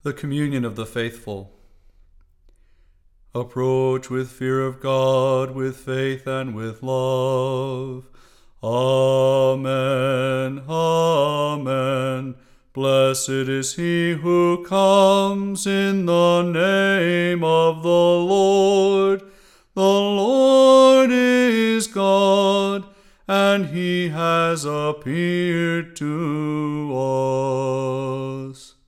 The communion of the faithful. Approach with fear of God, with faith and with love. Amen. Amen. Blessed is he who comes in the name of the Lord. The Lord is God, and he has appeared to us.